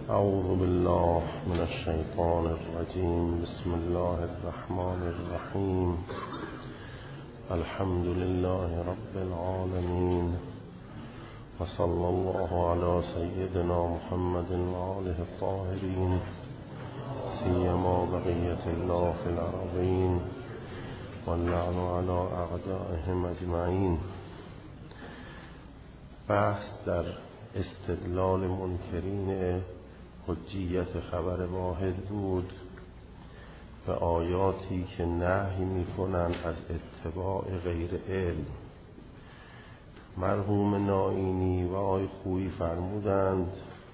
اعوذ بالله من الشیطان الرجیم. بسم الله الرحمن الرحیم. الحمد لله رب العالمین و صلی الله علی سیدنا محمد و آله الطاهرین سیما بقیة الله فی الارضین واللعن علی اعدائهم اجمعین. بحث در استدلال منکرین حجیت خبر واحد بود به آیاتی که نهی می‌کنند از اتباع غیر علم. مرحوم نائینی و آقای خویی فرمودند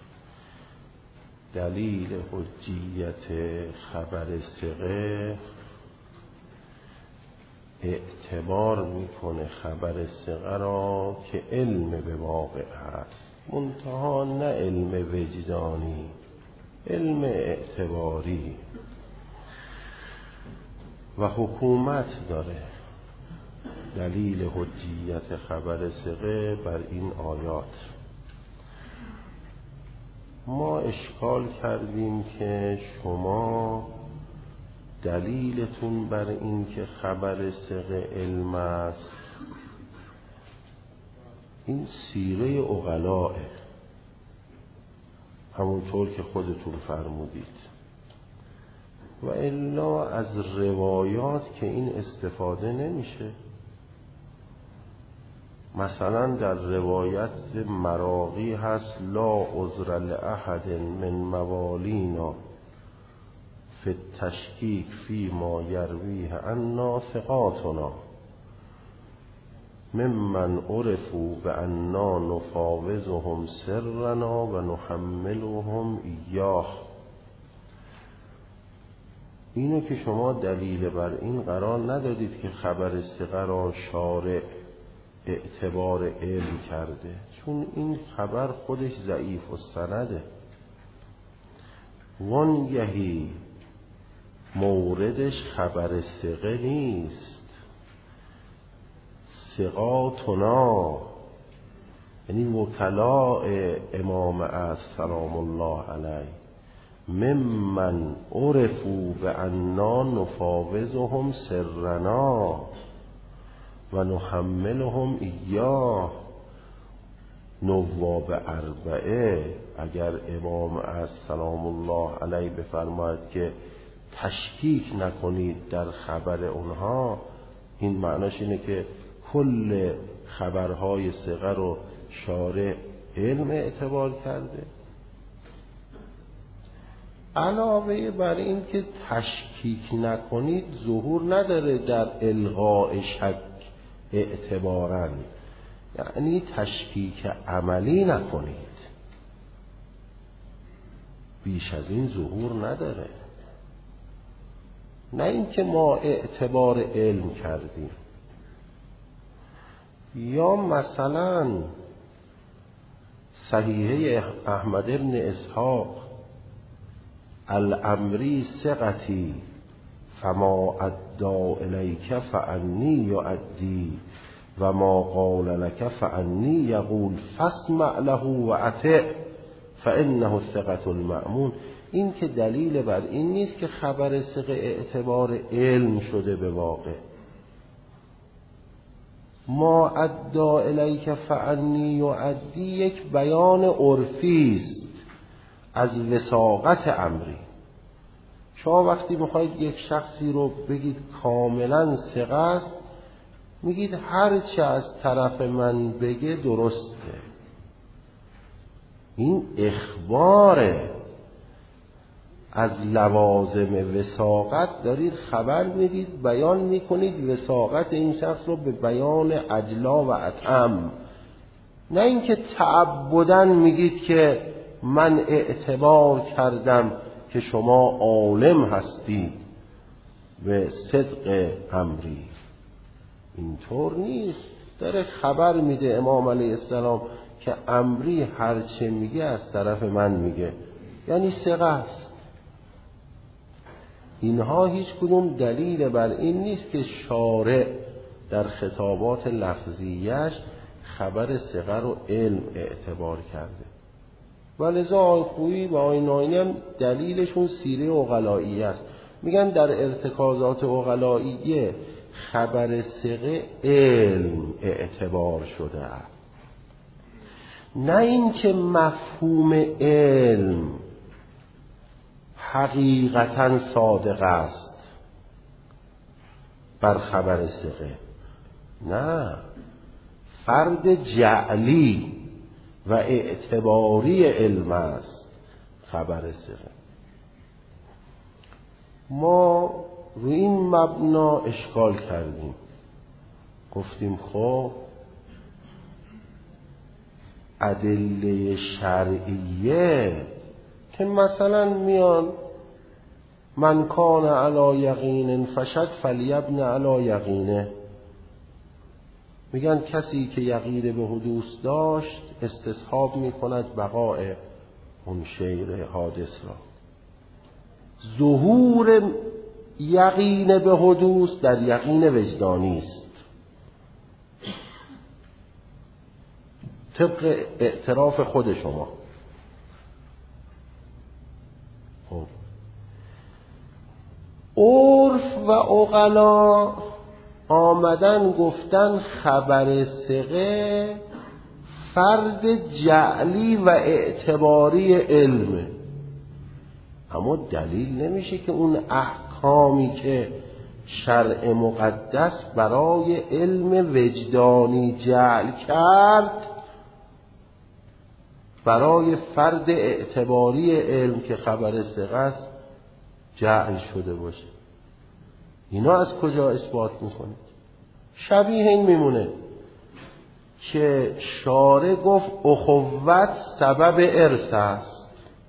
دلیل حجیت خبر ثقه اعتبار میکنه خبر ثقه را که علم به واقع هست، منتها نه علم وجدانی، علم اعتباری و حکومت داره. دلیل حجیت خبر ثقه بر این آیات. ما اشکال کردیم که شما دلیلتون بر این که خبر ثقه علم است این سیره عقلاه، همونطور که خودتون فرمودید، و الا از روایات که این استفاده نمیشه. مثلا در روایت مراغی هست لا عذر لأحد من موالینا فی التشکیک فی ما یرویه عنا ثقاتنا ممن عرفوا بأننا نفاوضهم سرنا و نحملهم ایاه. اینو که شما دلیل بر این قرار ندادید که خبر ثقه را شارع اعتبار علم کرده، چون این خبر خودش ضعیف السنده، وانگهی موردش خبر ثقه نیست. ثقاتنا یعنی وکلاء امام است سلام الله علیه، ممن عرفوا بأننا نفاوضهم سرنا و نحملهم ایاه. نواب اربعه اگر امام از سلام الله علیه بفرماید که تشکیک نکنید در خبر اونها، این معناش اینه که کل خبرهای ثقه رو شارع علم اعتبار کرده. علاوه بر این که تشکیک نکنید ظهور نداره در الغاء شک اعتباراً، یعنی تشکیک عملی نکنید، بیش از این ظهور نداره. نه اینکه ما اعتبار علم کردیم. یا مثلا صحیحه احمد بن اسحاق الامری ثقتی فما ادعا الیک فانی یؤدی و ما قال لك فانی یقول فاسمع له و اطع فانه الثقة المأمون. این که دلیل بر این نیست که خبر ثقه اعتبار علم شده به واقع. ما ادعا الیک فانی یؤدی یک بیان عرفی است از وثاقت امری. شما وقتی میخواید یک شخصی رو بگید کاملا ثقه است، میگید هر چه از طرف من بگه درسته. این اخباره از لوازم وثاقت، دارید خبر میدید، بیان میکنید وثاقت این شخص رو به بیان اجلا و اتم. نه اینکه تعبداً میگید که من اعتبار کردم که شما عالم هستید به صدق امری. اینطور نیست. داره خبر میده امام علیه السلام که امری هرچه میگه از طرف من میگه، یعنی ثقه است. اینها هیچ کدوم دلیل بر این نیست که شارع در خطابات لفظیش خبر ثقه رو علم اعتبار کرده. و لذا آقای خویی و آقای ناینی هم دلیلشون سیره عقلایی است. میگن در ارتکازات عقلاییه خبر ثقه علم اعتبار شده است، نه اینکه مفهوم علم حقیقتا صادق است بر خبر ثقه. نه، فرد جعلی و اعتباری علم است خبر ثقه. ما روی این مبنا اشکال کردیم، گفتیم خب ادله شرعیه که مثلا میان من کان علی یقین فشک فلیبن علی یقینه، میگن کسی که یقین به حدوث داشت استصحاب میکند بقاء اون شیء حادث را. ظهور یقین به حدوث در یقین وجدانی است، طبق اعتراف خود شما. خب عرف و عقلا آمدن گفتن خبر ثقه فرد جعلی و اعتباری علمه، اما دلیل نمیشه که اون احکامی که شرع مقدس برای علم وجدانی جعل کرد برای فرد اعتباری علم که خبر ثقه است جعل شده باشه. اینا از کجا اثبات میکنه؟ شبیه این میمونه که شارع گفت اخوت سبب ارث است،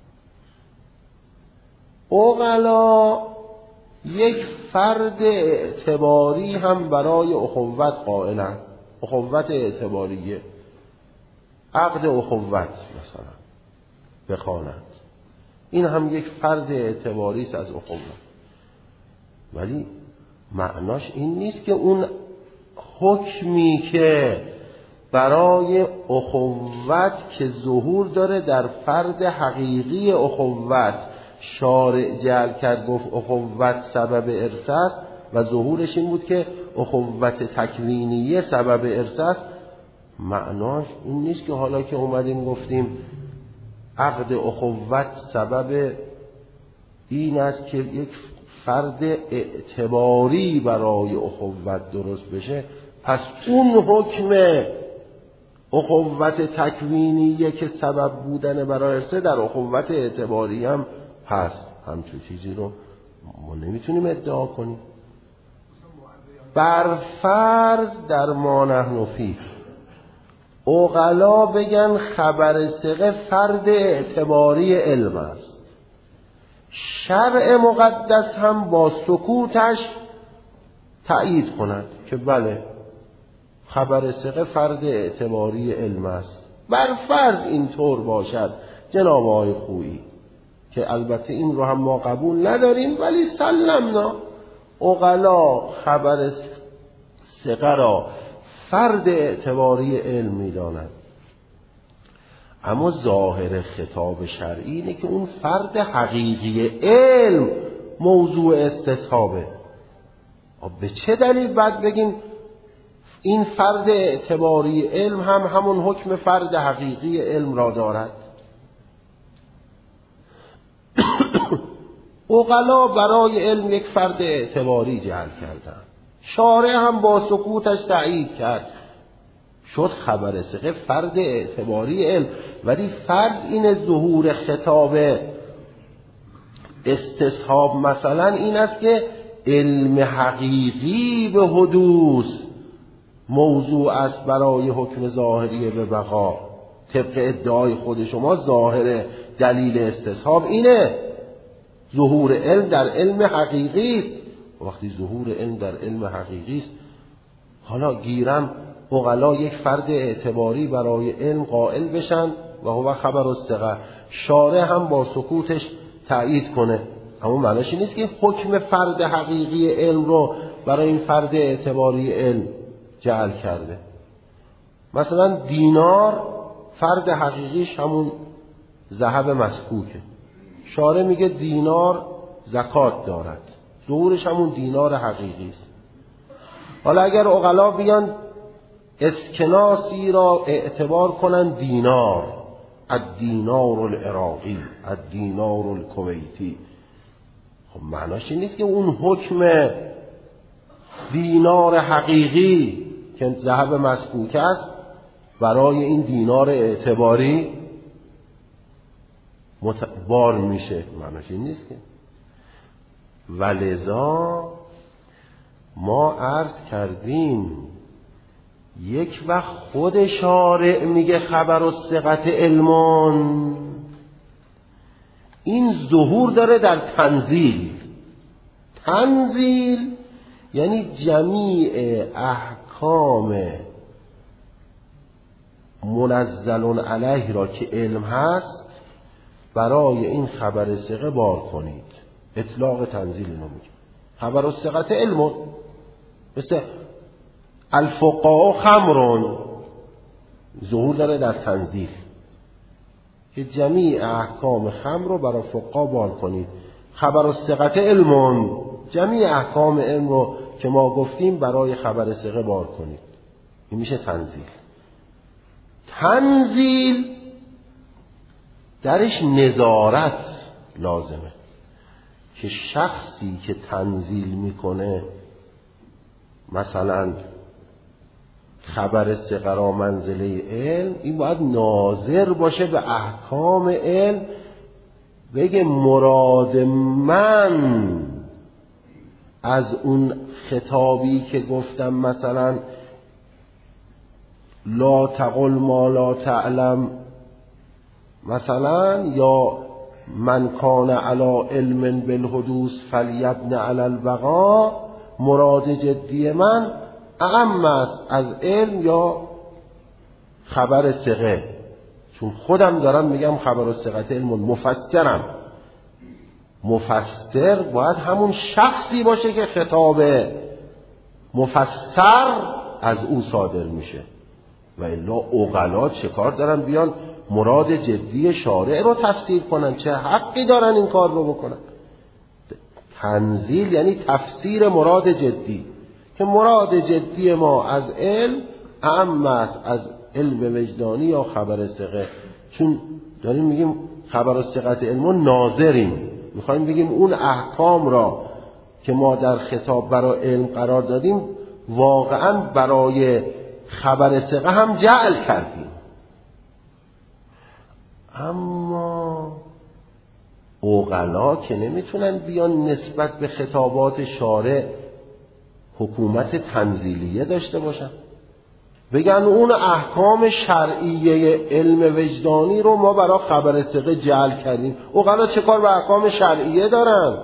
عقلا یک فرد اعتباری هم برای اخوت قائلند، اخوت اعتباریه، عقد اخوت مثلا بخوانند، این هم یک فرد اعتباری است از اخوت. ولی معناش این نیست که اون حکمی که برای اخوت که ظهور داره در فرد حقیقی اخوت شارع جعل کرد گفت اخوت سبب ارث است و ظهورش این بود که اخوت تکوینیه سبب ارث است، معناش این نیست که حالا که اومدیم گفتیم عقد اخوت سبب این است که یک فرد اعتباری برای اخوت درست بشه، پس اون حکم اخوت تکوینیه که سبب بودن برای ارث در اخوت اعتباری هم هست. همچون چیزی رو ما نمیتونیم ادعا کنیم. بر فرض در ما نحن فیه عقلا بگن خبر ثقه فرد اعتباری علم است، شرع مقدس هم با سکوتش تأیید کند که بله خبر ثقه فرد اعتباری علم است. بر فرض اینطور باشد جناب آقای خویی، که البته این رو هم ما قبول نداریم، ولی سلمنا عقلا خبر ثقه را فرد اعتباری علم می‌داند، اما ظاهر خطاب شرعی اینه که اون فرد حقیقی علم موضوع استصحابه. به چه دلیل بعد بگیم این فرد اعتباری علم هم همون حکم فرد حقیقی علم را دارد؟ عقلا برای علم یک فرد اعتباری جعل کردن، شارع هم با سکوتش تأیید کرد، شد خبر ثقه فرد اعتباری علم. ولی فرض این ظهور خطاب استصحاب مثلا این است که علم حقیقی به حدوث موضوع است برای حکم ظاهری به بقا. طبق ادعای خود شما ظاهر دلیل استصحاب اینه، ظهور علم در علم حقیقی است. وقتی ظهور علم در علم حقیقی است، حالا گیرم عقلا یک فرد اعتباری برای علم قائل بشن و هو خبر الثقه، شارع هم با سکوتش تأیید کنه، اما معنیش این نیست که حکم فرد حقیقی علم رو برای این فرد اعتباری علم جعل کرده. مثلا دینار فرد حقیقیش همون ذهب مسکوکه. شارع میگه دینار زکات دارد، ظهورش همون دینار حقیقی است. حالا اگر عقلا بیان اسکناسی را اعتبار کنن دینار، الدینار العراقی، الدینار الکویتی، خب معناش این نیست که اون حکم دینار حقیقی که ذهب مسکوک است برای این دینار اعتباری بار میشه، معناش این نیست که. ولذا ما عرض کردیم یک وقت خود شارع میگه خبر الثقة علم، این ظهور داره در تنزیل. تنزیل یعنی جمیع احکام منزل علیه را که علم هست برای این خبر ثقه بار کنید. اطلاق تنزیل اینو میگه. خبر الثقة علم، مثل الفقهاء خمرون، ظهور داره در تنزیل که جمیع احکام خمر رو برای فقها بار کنید. خبر الثقة علم، جمیع احکام علم رو که ما گفتیم برای خبر ثقه بار کنید. این میشه تنزیل. تنزیل درش نظارت لازمه که شخصی که تنزیل میکنه مثلا خبر ثقه را منزله علم، این باید ناظر باشه به احکام علم، بگه مراد من از اون خطابی که گفتم مثلا لا تقل ما لا تعلم مثلا، یا من کان علی علم بالحدوث فلیبن علی البقاء، مراد جدی من اعم است از علم یا خبر ثقه، چون خودم دارم میگم خبر الثقة علم، مفسرم. مفسر باید همون شخصی باشه که خطاب مفسر از او صادر میشه، و الا عقلا چه کار دارن بیان مراد جدی شارع رو تفسیر کنن؟ چه حقی دارن این کار رو بکنن؟ تنزیل یعنی تفسیر مراد جدی، که مراد جدی ما از علم اعم است از علم وجدانی یا خبر ثقه. چون داریم میگیم خبر الثقة علم، ناظریم، میخوایم بگیم اون احکام را که ما در خطاب برای علم قرار دادیم واقعا برای خبر ثقه هم جعل کردیم. اما عقلا که نمیتونن بیان نسبت به خطابات شارع حکومت تنزیلیه داشته باشن، بگن اون احکام شرعیه علم وجدانی رو ما برای خبر ثقه جعل کردیم. عقلا چه کار به احکام شرعیه دارن؟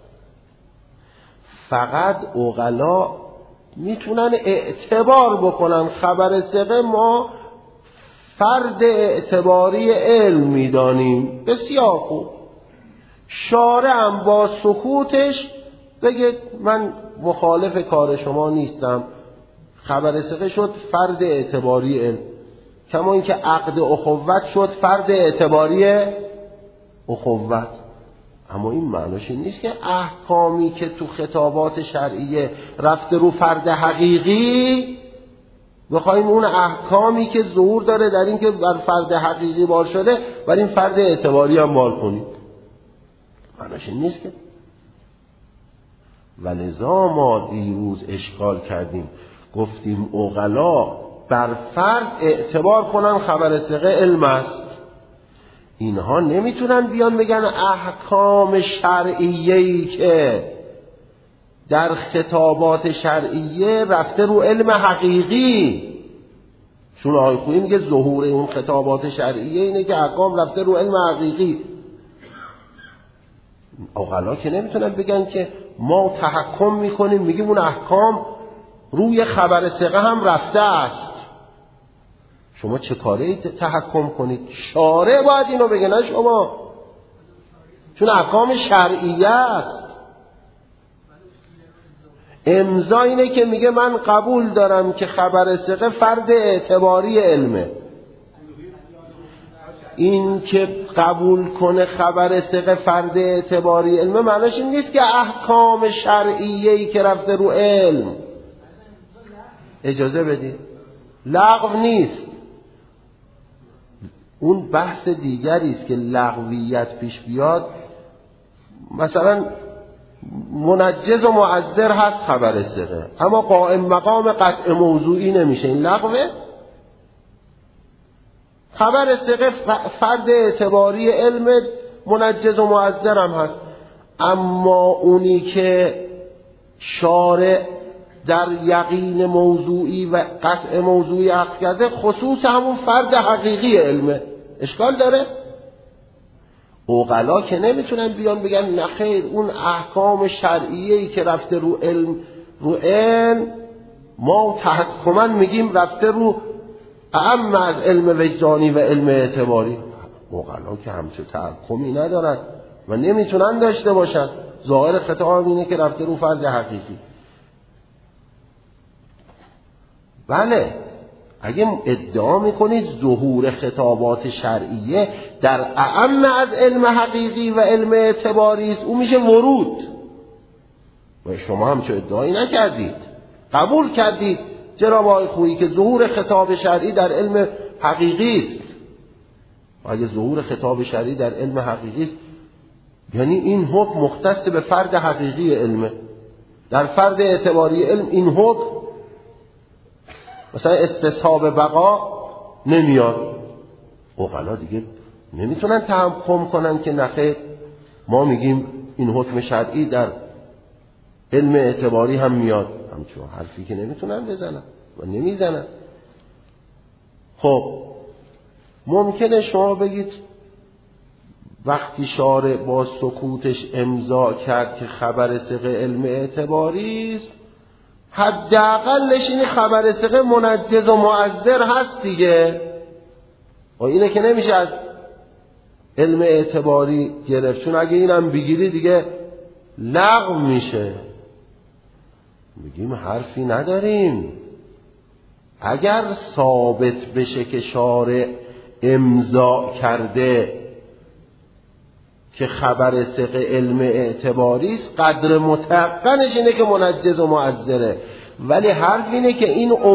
فقط عقلا میتونن اعتبار بکنن خبر ثقه ما فرد اعتباری علم میدانیم. بسیار خوب، شارعم با سکوتش بگه من مخالف کار شما نیستم، خبر ثقه شد فرد اعتباری علم، کما اینکه عقد اخوت شد فرد اعتباری اخوت. اما این معناش این نیست که احکامی که تو خطابات شرعیه رفته رو فرد حقیقی بخوایم اون احکامی که ظهور داره در این که بر فرد حقیقی بار شده بر این فرد اعتباری هم بار کنیم. معناش این نیست که. ولذا ما دیروز اشکال کردیم، گفتیم عقلا بر فرد اعتبار کنن خبر ثقه علم است. اینها نمیتونن بیان بگن احکام شرعیه‌ای که در خطابات شرعیه رفته رو علم حقیقی، چون آقای خویی میگه ظهور اون خطابات شرعیه اینه که احکام رفته رو علم حقیقی. عقلا که نمیتونن بگن که ما تحکم میکنیم میگیم اون احکام روی خبر ثقه هم رفته است. شما چه کاره تحکم کنید؟ شارع باید اینو بگه، نه شما، چون احکام شرعیه است. امضا اینه که میگه من قبول دارم که خبر ثقه فرد اعتباری علمه. این که قبول کنه خبر ثقه فرد اعتباری علم، معناش این نیست که احکام شرعیه‌ای که رفته رو علم، اجازه بدید، لغو نیست. اون بحث دیگری است که لغویت پیش بیاد. مثلا منجز و معذر هست خبر ثقه، اما قائم مقام قطع موضوعی نمیشه، این لغوه. خبر ثقه فرد اعتباری علم منجز و معذر هم هست، اما اونی که شارع در یقین موضوعی و قطع موضوعی عقد کرده خصوص همون فرد حقیقی علمه. اشکال داره؟ عقلا که نمیتونن بیان بگن نخیر، اون احکام شرعیه‌ای که رفته رو علم ما تحکما میگیم رفته رو اعم از علم وجدانی و علم اعتباری. عقلا که همچون تحکمی ندارن و نمیتونن داشته باشن. ظاهر خطاب اینه که رفته رو فرد حقیقی. بله، اگه ادعا میکنید ظهور خطابات شرعیه در اعم از علم حقیقی و علم اعتباری است، اون میشه ورود. و شما هم چه ادعایی نکردید، قبول کردید جناب آقای خویی که ظهور خطاب شرعی در علم حقیقی است. و اگه ظهور خطاب شرعی در علم حقیقی است، یعنی این حکم مختص به فرد حقیقی علمه. در فرد اعتباری علم این حکم مثلا استصحاب بقا نمیاد. عقلا دیگه نمیتونن تحکم کنن که نخیر، ما میگیم این حکم شرعی در علم اعتباری هم میاد. همچون حرفی که نمیتونن بزنن و نمیزنن. خب ممکنه شما بگید وقتی شارع با سکوتش امضا کرد که خبر ثقه علم اعتباری است، حداقلش این خبر ثقه منجز و معذر هست دیگه. و اینه که نمیشه از علم اعتباری گرفت، چون اگه اینم بگیری دیگه لغو میشه. میگیم حرفی نداریم. اگر ثابت بشه که شارع امضا کرده که خبر ثقه علم اعتباری است، قدر متقنش اینه که منجز و معذره. ولی حرف اینه که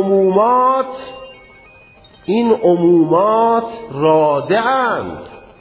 این عمومات رادعند.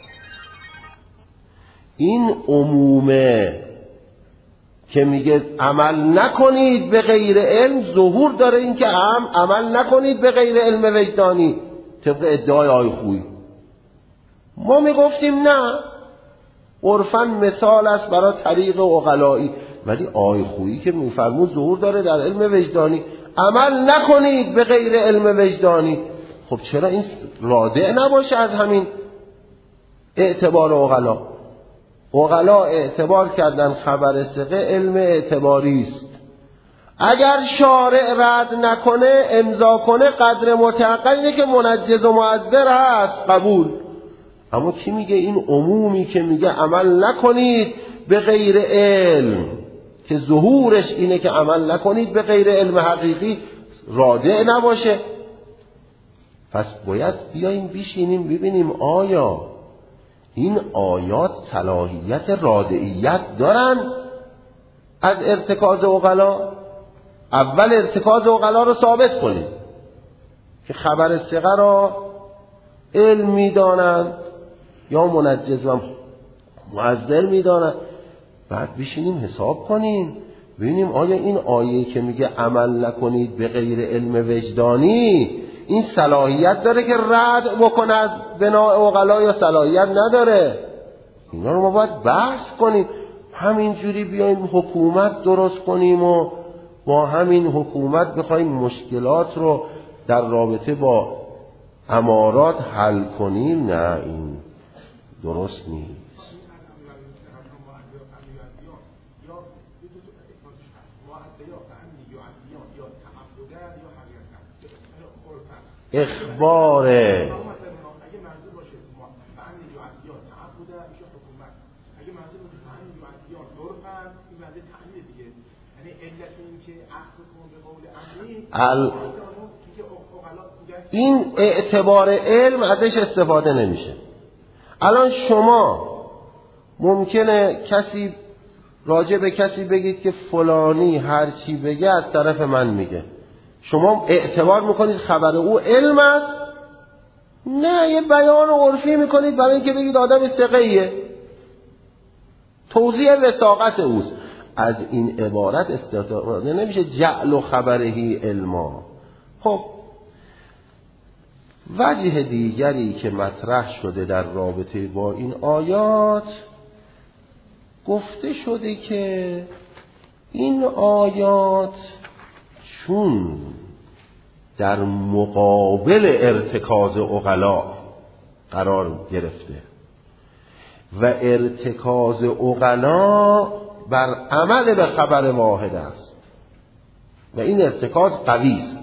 این عمومه که میگه عمل نکنید به غیر علم، ظهور داره این که عمل نکنید به غیر علم وجدانی طبق ادعای آقای خویی. ما میگفتیم نه، عرفاً مثال است برای طریق عقلایی، ولی آقای خویی که میفرمود ظهور داره در علم وجدانی، عمل نکنید به غیر علم وجدانی. خب چرا این رادع نباشه از همین اعتبار عقلا؟ عقلا اعتبار کردن خبر ثقه علم اعتباری است. اگر شارع رد نکنه، امضا کنه، قدر متعقل اینه که منجز و معذر هست، قبول. اما کی میگه این عمومی که میگه عمل نکنید به غیر علم، که ظهورش اینه که عمل نکنید به غیر علم حقیقی، رادع نباشه؟ پس باید بیاییم بشینیم ببینیم آیا این آیات صلاحیت رادعیت دارن از ارتکاز عقلا؟ اول ارتکاز عقلا رو ثابت کنیم که خبر ثقه را علم میدانند یا منجز و معذر میدانند. بعد بشینیم حساب کنیم ببینیم آیا این آیه که میگه عمل نکنید به غیر علم وجدانی، این صلاحیت داره که رد بکنه از بناء عقلا یا صلاحیت نداره؟ اینا رو ما باید بحث کنیم. همینجوری بیایم حکومت درست کنیم و با همین حکومت بخوایم مشکلات رو در رابطه با امارات حل کنیم، نه، این درست نیست. اخباره این اعتبار علم ازش استفاده نمیشه. الان شما ممکنه کسی راجع به کسی بگید که فلانی هر چی بگه از طرف من میگه، شما اعتبار میکنید خبر او علم است؟ نه، یه بیان عرفی میکنید برای اینکه بگید آدم ثقه‌ایه، توضیح وثاقت اوست. از این عبارت استفاده نمیشه جعل و خبرهی علما. خب وجه دیگری که مطرح شده در رابطه با این آیات، گفته شده که این آیات چون در مقابل ارتکاز عقلا قرار گرفته و ارتکاز عقلا بر عمل به خبر واحد است و این ارتکاز قوی است،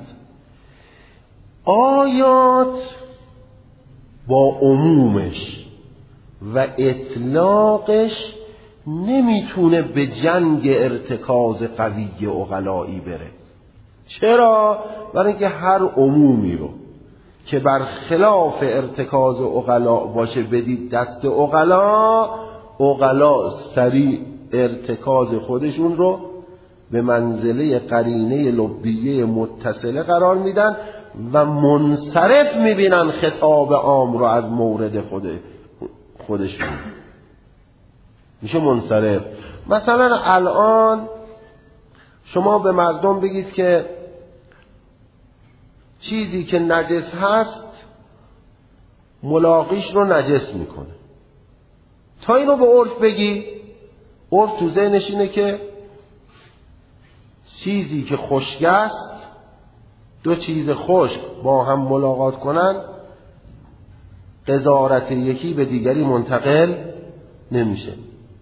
آیات با عمومش و اطلاقش نمیتونه به جنگ ارتکاز قوی عقلایی بره. چرا؟ برای اینکه هر عمومی رو که بر خلاف ارتکاز عقلا باشه بدید دست عقلا سریع ارتکاز خودشون رو به منزله قرینه لبیه متصله قرار میدن و منصرف میبینن خطاب عام رو از مورد خودشون، میشه منصرف. مثلا الان شما به مردم بگید که چیزی که نجس هست ملاقیش رو نجس میکنه، تا اینو به عرف بگی، عرف تو ذهنش اینه که چیزی که خشک است، دو چیز خشک با هم ملاقات کنن قذارت یکی به دیگری منتقل نمیشه.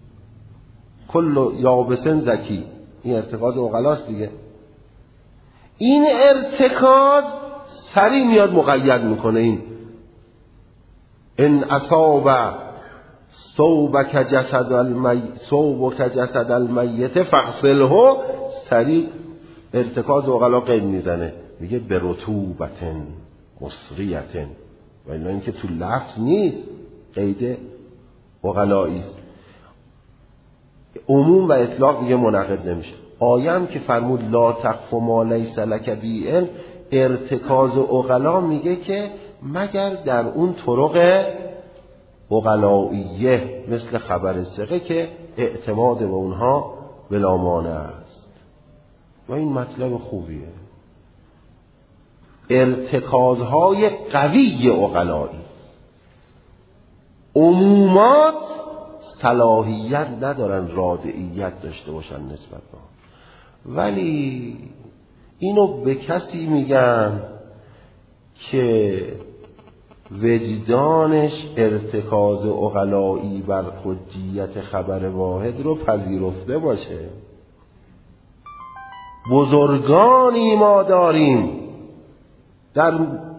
کل یابسن زکی، این ارتکاز عقلاست دیگه. این ارتکاز سریع میاد مقید میکنه این ان اصاب ثوبک جسد المیت فاغسله، سریع ارتکاز عقلا قید میزنه، میگه به رطوبتن مصریتن، و اینا این که تو لفظ نیست، قید عقلایی است. عموم و اطلاق میگه منعقد نمیشه. آیه هم که فرمود لا تقف ما لیس لک به علم، ارتکاز عقلا میگه که مگر در اون طرق عقلائیه مثل خبر ثقه که اعتماد به اونها بلا مانع است. و این مطلب خوبیه. ارتکازهای قوی عقلایی، عمومات صلاحیت ندارن رادعیت داشته باشن نسبت به آن، ولی اینو به کسی میگن که وجدانش ارتکاز عقلایی بر حجیت خبر واحد رو پذیرفته باشه. بزرگانی ما داریم در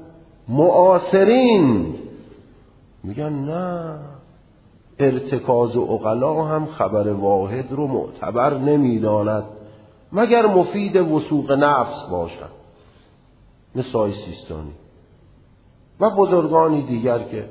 معاصرین میگن نه، ارتکاز عقلا هم خبر واحد رو معتبر نمیداند مگر مفید وثوق نفس باشد، مثل آقای سیستانی و بزرگانی دیگر که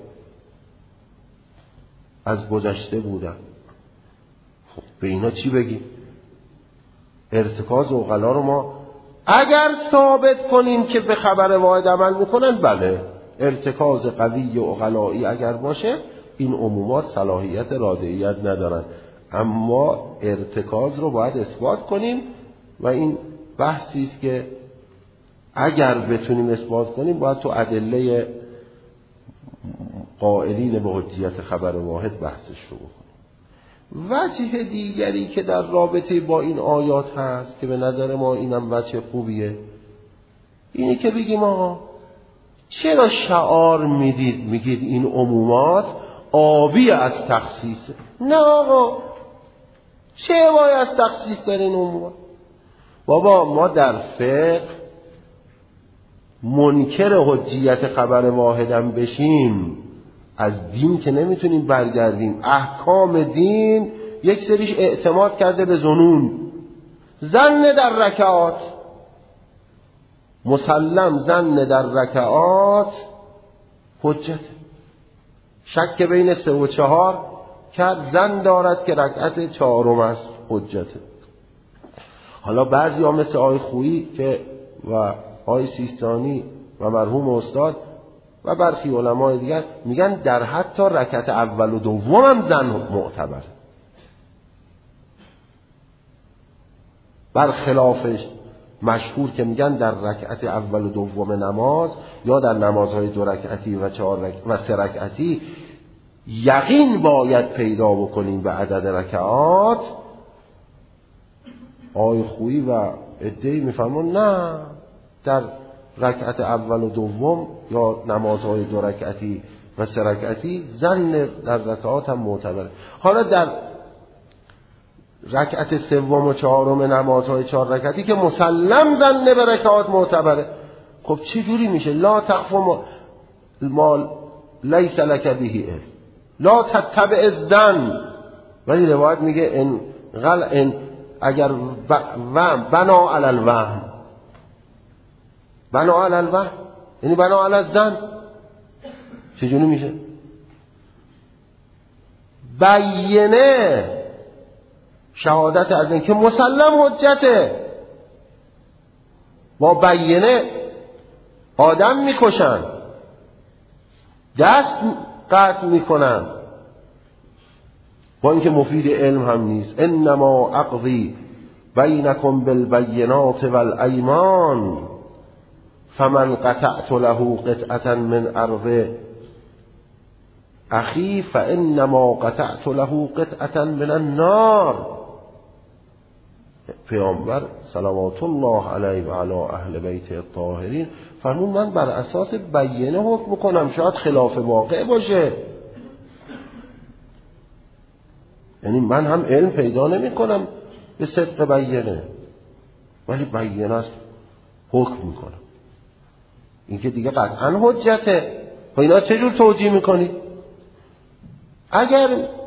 از گذشته بودن. خب به اینا چی بگیم؟ ارتکاز عقلا رو ما اگر ثابت کنیم که به خبر واحد عمل میکنن، بله، ارتکاز قوی و عقلایی اگر باشه این عمومات صلاحیت رادعیت ندارن، اما ارتکاز رو باید اثبات کنیم و این بحثی است که اگر بتونیم اثبات کنیم باید تو ادله قائلین به حجیت خبر واحد بحثش رو بکنیم. وجه دیگری که در رابطه با این آیات هست که به نظر ما اینم وجه خوبیه، اینه که بگیم آقا چرا شعار میگید این عمومات آبی از تخصیصه؟ نه آقا، چه وای از تخصیص داره این عمومات؟ بابا ما در فقه منکر حجیت خبر واحدم بشیم از دین که نمیتونیم برگردیم. احکام دین یک سریش اعتماد کرده به ظنون، ظن در رکعات مسلم، ظن در رکعات حجت. شک بین 3 و 4 کرد، زن دارد که رکعت 4م است حجته. حالا بعضی ها مثل آقای خویی که و آقای سیستانی و مرحوم استاد و برخی علمای دیگر میگن در حتی رکعت اول و دوم هم زن معتبره، برخلافش مشهور که میگن در رکعت اول و دوم نماز یا در نمازهای 2 رکعتی و 3 رکعتی یقین باید پیدا بکنیم به عدد رکعات. آقای خویی و عده‌ای میفرمون نه، در رکعت اول و دوم یا نمازهای 2 رکعتی و 3 رکعتی زن در رکعات هم معتبره. حالا در رکعت 3 و 4 نمازهای 4 رکعتی که مسلم زن به رکعات معتبره، خب چه جوری میشه؟ لا تخف ما لیس لک به علم لا تتبع الظن. ولی روایت میگه ان اگر بنا علی الوهم، بنا علی الوهم یعنی بنا علی الظن. چجوری میشه؟ بینه شهادت از این که مسلم حجته، با بینه آدم میکشن، دست قطع میکنن، با اینکه مفید علم هم نیست. انما اقضی بینکم بالبینات والایمان فمن قطعت له قطعة من ارض اخی فانما قطعت له قطعة من النار. پیامبر صلوات الله علیه و علی اهل بیت الطاهرین فرمود من بر اساس بینه حکم کنم، شاید خلاف واقع باشه. یعنی من هم علم پیدا نمی کنم به صدق بینه، ولی بینه است حکم میکنم. این که دیگه قطعا حجته. و اینا چجور توجیه میکنید؟ اگر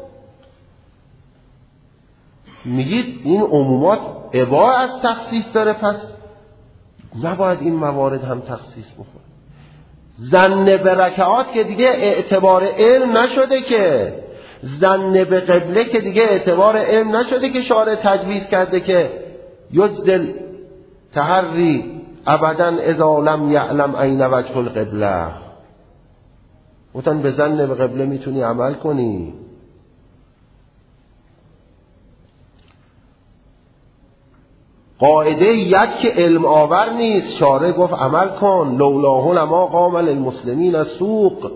میگید این عمومات اباحه از تخصیص داره، پس نباید این موارد هم تخصیص بکنه. ظن به رکعات که دیگه اعتبار علم نشده، که ظن به قبله که دیگه اعتبار علم نشده، که شارع تجویز کرده که یجزل تحری ابدا اذا لم یعلم این وجه القبله. گفتن به ظن به قبله میتونی عمل کنی. قاعده ید که علم آور نیست، شارع گفت عمل کن. لولاه لما قام للمسلمین السوق.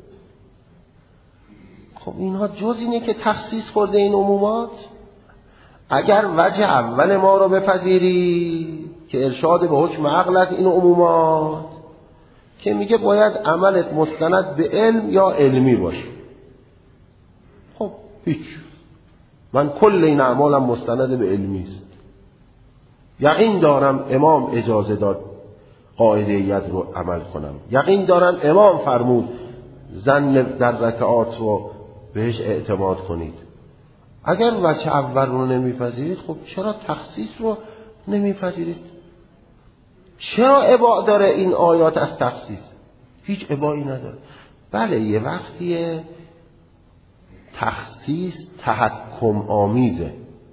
خب اینها جز اینه که تخصیص خورده این عمومات. اگر وجه اول ما رو بپذیری که ارشاد به حکم عقل است، این عمومات که میگه باید عملت مستند به علم یا علمی باشه، خب هیچ، من کل این اعمالم مستند به علمی است. یقین دارم امام اجازه داد قاعده ید رو عمل کنم، یقین دارم امام فرمود ظن در رکعات رو بهش اعتماد کنید. اگر وجه اول رو نمیپذیرید، خب چرا تخصیص رو نمیپذیرید؟ چرا اباء داره این آیات از تخصیص؟ هیچ ابائی نداره. بله یه وقتیه تخصیص تحکم آمیزه.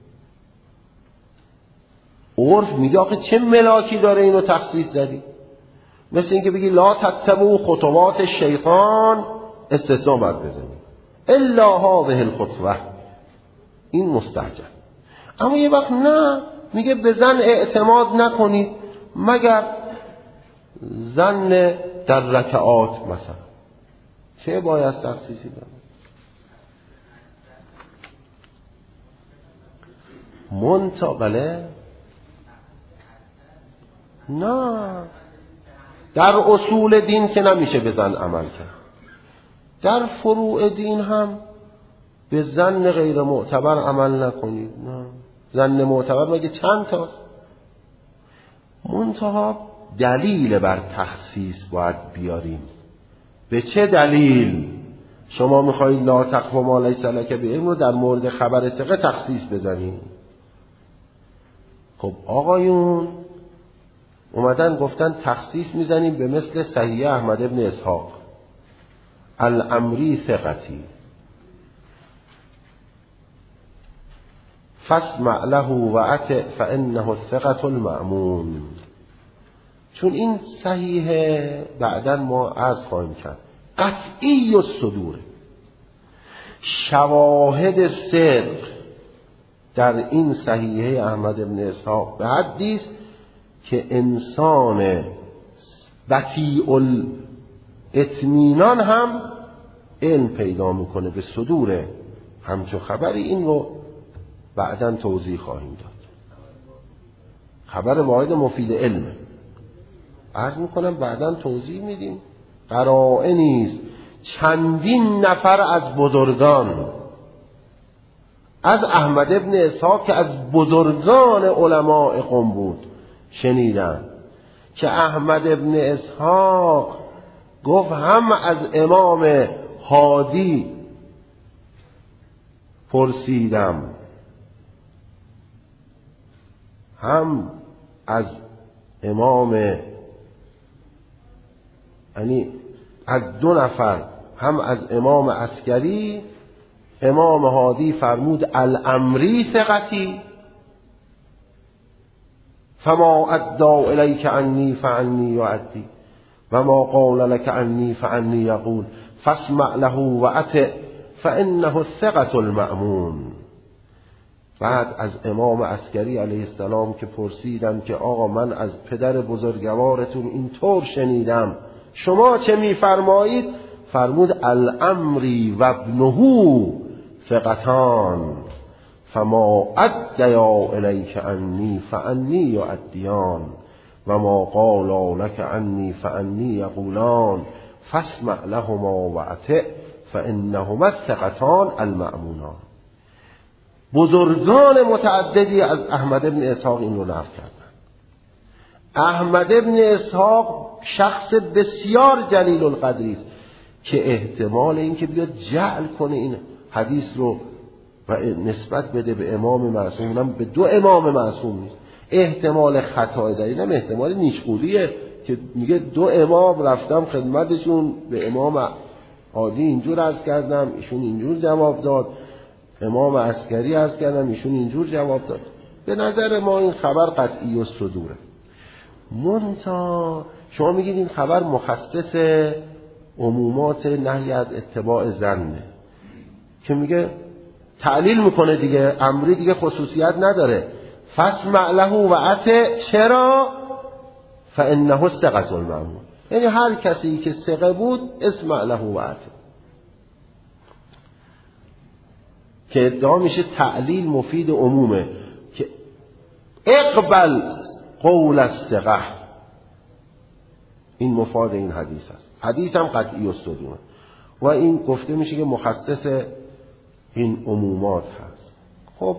عرف میگه آخه چه ملاکی داره اینو تخصیص دادی؟ مثل اینکه بگی لا تتبعوا خطوات الشیطان، استثناء باید بزنی الا هذه الخطوه، این مستعجل. اما یه وقت نه، میگه به ظن اعتماد نکنید مگر ظن در رکعات مثلا. چه باید تخصیصی داره؟ بله نه، در اصول دین که نمیشه به ظن عمل کرد. در فروع دین هم به ظن غیر معتبر عمل نکنید. نه، ظن معتبر مگه چند تا؟ منتها دلیل بر تخصیص باید بیاریم. به چه دلیل شما میخواید لا تقف ما لیس لک به علم رو در مورد خبر ثقه تخصیص بزنید؟ خب آقایون اومدن گفتن تخصیص میزنیم به مثل صحیح احمد ابن اسحاق. الامری ثقتی فاسمع له و اطع فانه الثقة المأمون. چون این صحیحه بعداً ما عرض خواهیم کرد قطعی الصدور، شواهد صدق در این صحیحه احمد بن اسحاق به حدی است که انسان بطیء الاطمینان هم علم پیدا میکنه به صدور همچون خبری. این رو بعداً توضیح خواهیم داد. خبر واحد مفید علمه، عرض میکنم بعداً توضیح میدیم. قرائن نیست چندین نفر از بزرگان از احمد ابن اسحاق که از بزرگان علماء قم بود شنیدن که احمد ابن اسحاق گفت هم از امام هادی پرسیدم، هم از امام، یعنی از دو نفر، هم از امام عسکری. امام هادی فرمود الامری ثقتی فما ادى الیک عنی فعنی یؤدی و ما قال لك عنی فعنی یقول فاسمع له و اطع فانه الثقة المأمون. بعد از امام عسکری علیه السلام که پرسیدم که آقا من از پدر بزرگوارتون اینطور شنیدم، شما چه میفرمایید؟ فرمود الامری و ابنه ثقتان فما ادیا الیک عنی فعنی یؤدیان و ما قالا لك عنی فعنی یقولان فاسمع لهما و اطع فانهما الثقتان المأمونان. بزرگان متعددی از احمد بن اسحاق این رو نقل کردن. احمد بن اسحاق شخص بسیار جلیل القدری است که احتمال این که بیاد جعل کنه این حدیث رو و نسبت بده به امام معصوم، اونم به دو امام معصوم نیست، احتمال خطای در اینم احتمال نیشخوریه که میگه دو امام رفتم خدمتشون، به امام عادی اینجور عرض کردم ایشون اینجور جواب داد، امام عسکری عرض کردم ایشون اینجور جواب داد. به نظر ما این خبر قطعی الصدوره. منتها شما میگید این خبر مخصص عمومات نهی از اتباع ظنه که میگه تعلیل میکنه دیگه، امری دیگه خصوصیت نداره. فاسمع له و اطع، چرا؟ فانه الثقة المأمون، یعنی هر کسی که ثقه بود اسمع له و اطع، که ادعا میشه تعلیل مفید عمومه که اقبل قول الثقة. این مفاد این حدیث است. حدیث هم قطعی الصدور و این گفته میشه که مخصص این عمومات هست. خب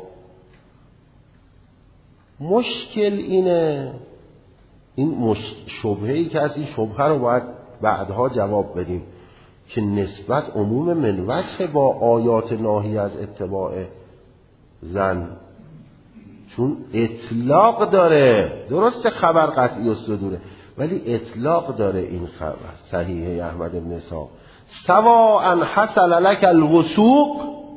مشکل اینه، این شبهه‌ای که از این شبهه رو باید بعدها جواب بدیم که نسبت عموم من وجه با آیات ناهی از اتباع ظن، چون اطلاق داره. درسته خبر قطعی الصدوره ولی اطلاق داره این خبر صحیحه احمد بن اسحاق. سواء حصل لك الوثوق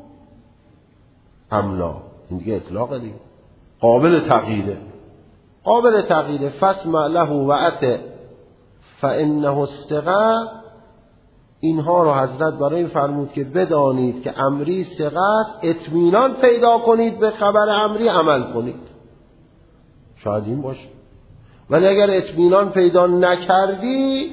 ام لا، این دیگه اطلاق دیگه، قابل تغییره، قابل تغییره. فاسمع له و اطع فانه الثقة، اینها رو حضرت برای این فرمود که بدانید که امری ثقه است، اطمینان پیدا کنید به خبر امری، عمل کنید. شاید این باشه، ولی اگر اطمینان پیدا نکردی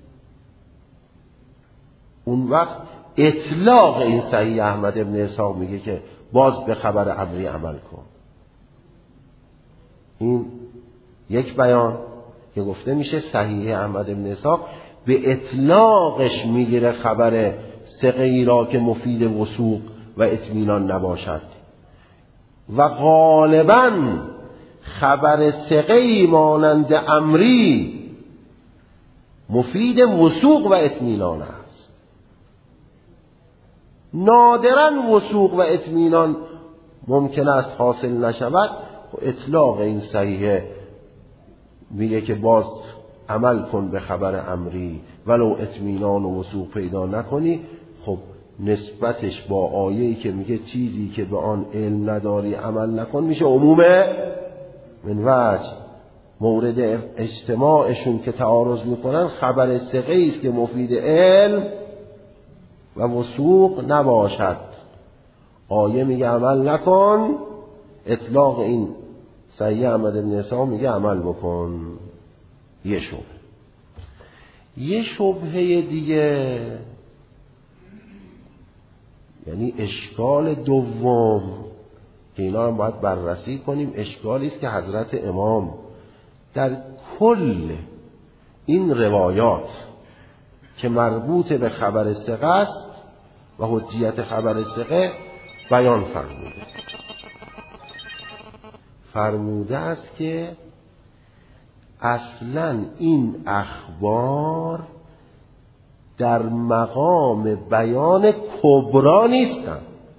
اون وقت اطلاق این صحیح احمد ابن اسحاق میگه که باز به خبر امری عمل کن. این یک بیان که گفته میشه صحیح احمد ابن اسحاق به اطلاقش میگیره خبر ثقه‌ای را که مفید وثوق و اطمینان نباشد و غالباً خبر ثقه‌ای مانند امری مفید وثوق و اطمینان است. نادراً وثوق و اطمینان ممکن است حاصل نشود. اطلاق این صحیحه میگه که باز عمل کن به خبر امری ولو اطمینان و وثوق پیدا نکنی. خب نسبتش با آیه‌ای که میگه چیزی که به آن علم نداری عمل نکن میشه عمومه من وجه. مورد اجتماعشون که تعارض میکنن خبر ثقه است که مفید علم و وثوق نباشد. آیه میگه عمل نکن، اطلاق این صحیح احمد بن اسحاق میگه عمل بکن. یه شبهه دیگه، یعنی اشکال دوم که اینا هم باید بررسی کنیم، اشکالی است که حضرت امام در کل این روایات که مربوط به خبر ثقه است و حجیت خبر ثقه بیان فرموده است که اصلا این اخبار در مقام بیان کبرا نیستند.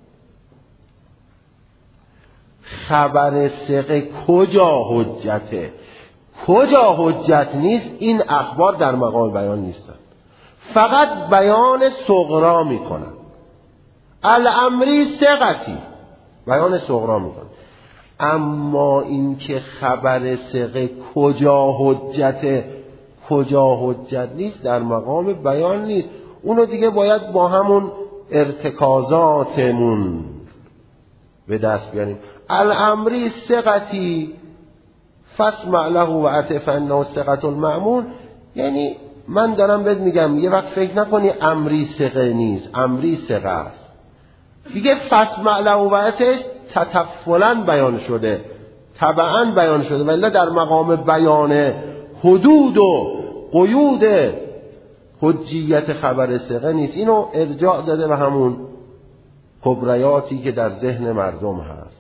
خبر ثقه کجا حجته، کجا حجت نیست، این اخبار در مقام بیان نیستند، فقط بیان صغرا میکنن. الامری ثقتی بیان صغرا میکنن. اما این که خبر ثقه کجا حجته کجا حجت نیست در مقام بیان نیست. اونو دیگه باید با همون ارتکازاتمون به دست بیاریم. الامری ثقتی فاسمع له و اطع انه ثقة المأمون. یعنی من دارم بهت میگم یه وقت فکر نکنی امری ثقه نیست، امری ثقه است دیگه. فاسمع له و اطع تطفلاً بیان شده، تبعاً بیان شده، ولی در مقام بیان حدود و قیود حجیت خبر ثقه نیست. اینو ارجاع داده به همون کبریاتی که در ذهن مردم هست.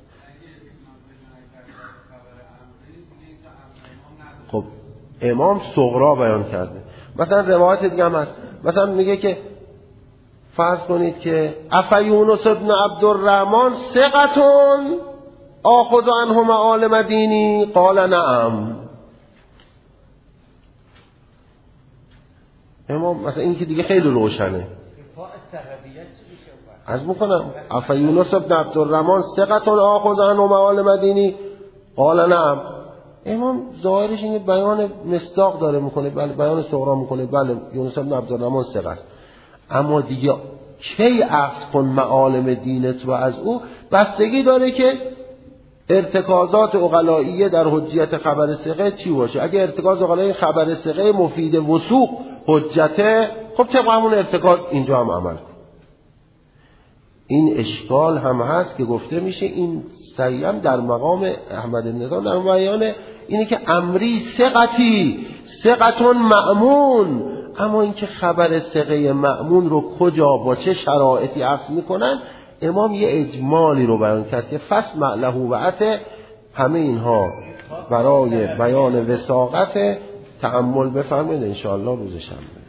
خب امام صغرا بیان کرده. مثلا روایت دیگه هم هست، مثلا میگه که فرض کنید که افیونس ابن عبدالرحمن ثقتون آخذ عنه معالم دینی قال نعم. امام مثلا این که دیگه خیلی روشنه. از میکنم افیونس ابن عبدالرحمن ثقتون آخذ عنه معالم دینی قال نعم. امام ظاهرش اینه بیان مصداق داره میکنه، بله بیان صغرا میکنه، بله یونس ابن عبدالرحمن ثقه است. اما دیگه کی اخذ کن معالم دینت و از او بستگی داره که ارتکازات عقلائیه در حجیت خبر ثقه چی باشه. اگه ارتکاز عقلائیه خبر ثقه مفید وثوق حجته، خب طبق همون ارتکاز اینجا هم عمل کن. این اشکال هم هست که گفته میشه این سیم در مقام احمد بن نظام در بیان اینه که امری ثقتی ثقتون مأمون. اما اینکه خبر ثقه مأمون رو کجا با چه شرایطی اخذ میکنن، امام یه اجمالی رو بیان کرد که فاسمع له و اطع. همه اینها برای بیان وثاقت تأمل بفرمایید ان شاء الله روز شنبه.